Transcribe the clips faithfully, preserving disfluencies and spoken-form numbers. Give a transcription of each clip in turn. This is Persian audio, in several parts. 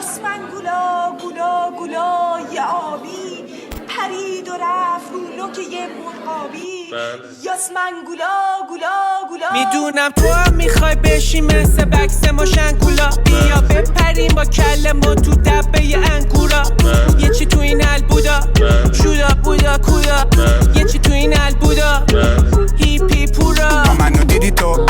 یاسمن گولا گولا گولا یه آبی پرید و رفت رو لوک یه مرغابی. یاسمن گولا گولا گولا میدونم تو هم میخوای بشی مثل بکس ماشنگولا. بیا بپریم با کلمو تو دبه ی انگورا. یه چی تو این البودا شودا بودا کودا. یه چی تو این البودا هیپی پورا. منو دیدی تو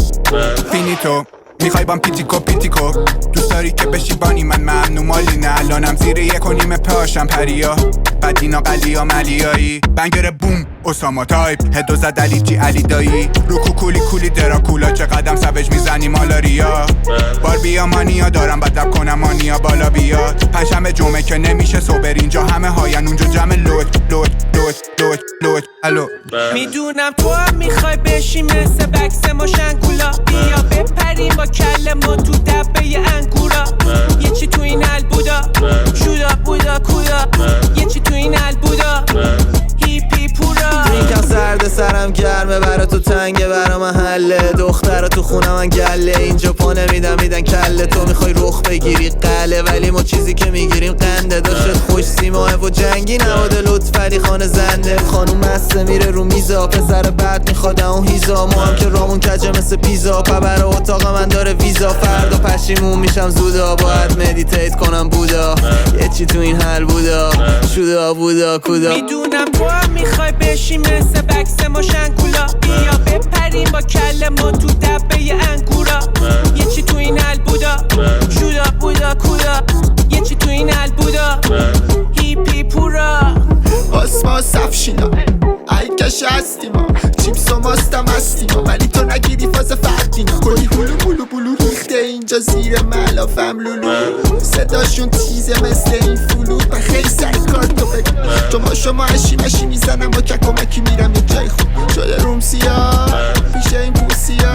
فینیتو میخوای بام پیتیکو پیتیکو. دوست داری که بشی بانی من ممنون مالی نه. الانم زیر یک و نیم پاشم پریا بدینا قلیا ملیایی. بنگر بوم اساما تایپ هدو زد علی جی علی دایی. رو کوکولی کولی دراکولا چه قدم سوج میزنی مالاریا. بار بیا مانیا دارم بدب کنم مانیا بالا بیاد. پنجشنبه جمعه که نمیشه صبر اینجا همه هاین اونجا جمع لوت لوت لوت لوت لوت الو. میدونم تو هم میخوای بشی مثل بکس ماشنگولا. بیا بپریم با کلمو تو دبه ی انگورا. یه چی تو این البودا شودا بودا کودا. یه چی تو این البودا هیپی پورا. درینکم سرد سرم گرمه برا تو تنگه برا محله. دخترا تو خونه من گله اینجا پا نمیدن میدن کله. تو میخوای رخ بگیری قله ولی ما چیزی که میگیریم قنده. داشت خوش سیماه و جنگی نواده لطفری خانه زنده. خانوم مسته میره رو میزا پسر بعد میخواد اون هیزا. ما هم که رامون کجه مثل پیزا پبر اتاق من داره ویزا. فردا پشیمون میشم زودا باید مدیتیت کنم بودا. یه چی تو این حل بودا شودا بودا کودا. میدونم تو هم میخوای بشی مثل بکس ماشنگولا. بیا بپریم با کلمو تو دبه ی انگورا. یه چی تو این البودا شودا بودا کودا. یه چی تو این البودا هیپی پورا. آسما سفشینا ای کش هستیم ها چیپس و ماستم هستیم ها ولی تو نگیری فاز فردینا. کلی هلو بلو بلو ریخته اینجا زیر ملافم لولو. صداشون تیزه مثل این فلوت من خیلی سری کار تو بگم. تو ما شما اشی مشی میزنم با ککمکی میرم یه جای خوب شده روم سیاه پیش این پوسیا.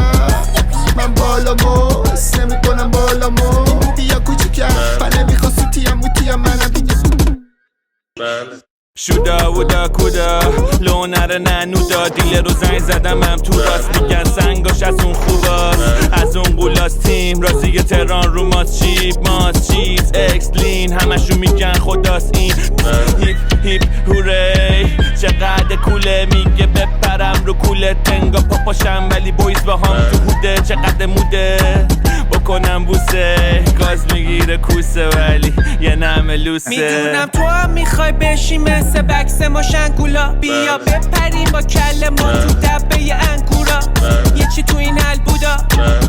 من بالامو اس نمی کنم بالامو این بودی یا کوچیکم پنه میخوا سوتی هم موتی هم منم دیگه. شودا ودا کودا لونر ننودا. دیل رو زنگ زدم هم تو راست میگن سنگاش از اون خوباست. از اون قولاس تیم رازی تهران رو ماست چیپ ماست چیز اکسلین همشون میگن خداست این هیپ هیپ هوری. چقدر کوله میگه بپرم رو کوله تنگا پاپاشم ولی بویز با هم تو هوده. چقدر موده بکنم بوسه گاز میگیره کوسه ولی یه نمه لوسه. میدونم تو هم میخوای بشی مثل بکس ماشنگولا. بیا بپریم با کلمو تو دبه ی انگورا. یه چی تو این البودا